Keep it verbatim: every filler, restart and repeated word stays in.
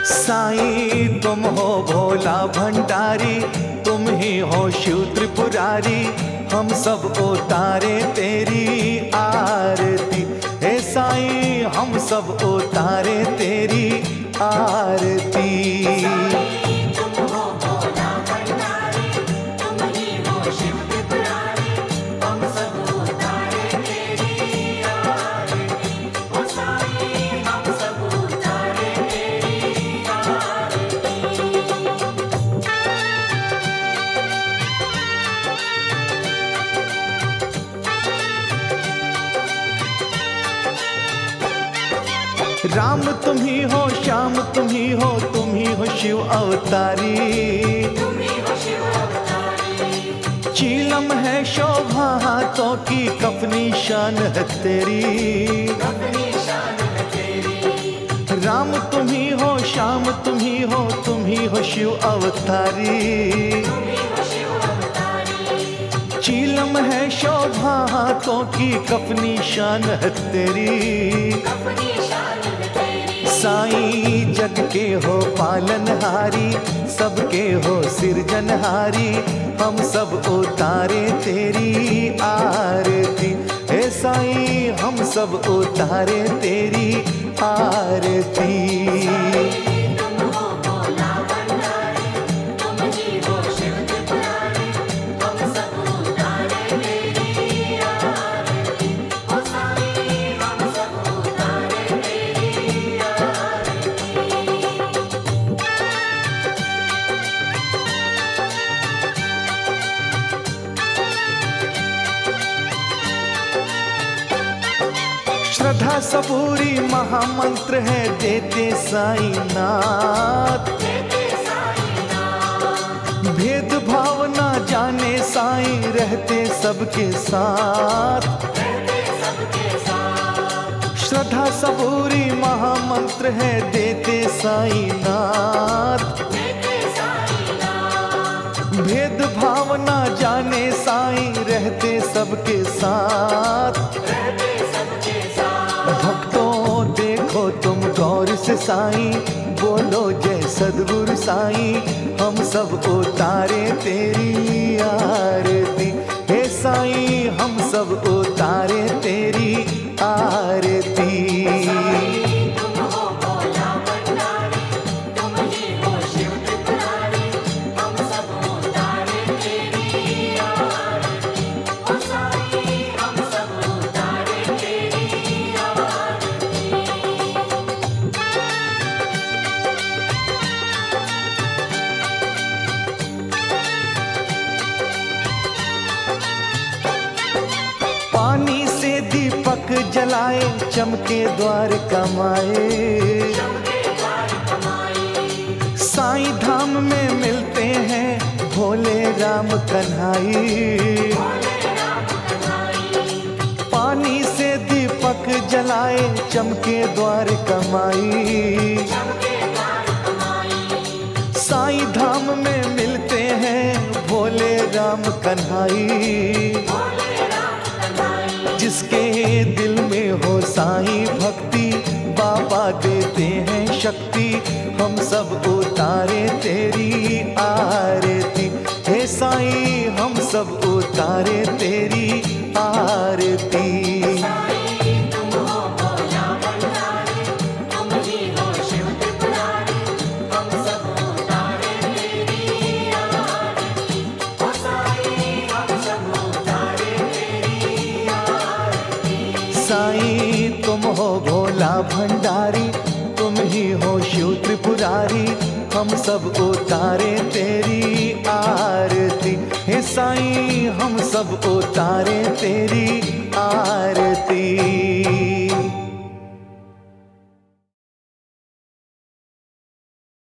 साईं तुम हो भोला भंडारी, तुम ही हो शिव त्रिपुरारी, हम सब उतारे तेरी आरती। हे साईं हम सब उतारे तेरी आरती। राम तुम ही हो, श्याम तुम ही हो, तुम ही हो शिव अवतारी। चीलम है शोभा हाथों की, कफनी शान है तेरी। राम तुम ही हो, श्याम तुम ही हो, तुम ही हो शिव अवतारी। चीलम है शोभा हाथों की, कफनी शान है तेरी। साईं जग के हो पालनहारी, सबके हो सिरजनहारी, हम सब उतारे तेरी आरती। हे साईं हम सब उतारे तेरी आरती। श्रद्धा सबूरी महामंत्र है देते साईनाथ। भेद भाव ना जाने साईं, रहते सबके साथ। श्रद्धा सबूरी महामंत्र है देते साईनाथ। भेद भाव ना जाने साईं, रहते सबके साथ। भक्तों देखो तुम गौर से साईं, बोलो जय सद्गुरु साईं, हम सब उतारे तेरी आरती। हे साईं हम सब उतारे तेरी आरती। पानी से दीपक जलाए, चमके द्वार कमाए। साईं धाम में मिलते हैं भोले राम कन्हाई। पानी से दीपक जलाए, चमके द्वार कमाई। साईं धाम में मिलते हैं भोले राम कन्हाई। जिसके दिल में हो साईं भक्ति, बाबा देते हैं शक्ति, हम सब उतारे तेरी आरती। हे साईं हम सब उतारे तेरी आरती। साईं तुम हो भोला भंडारी, तुम ही हो शिव त्रिपुरारी, हम सब उतारे तेरी आरती।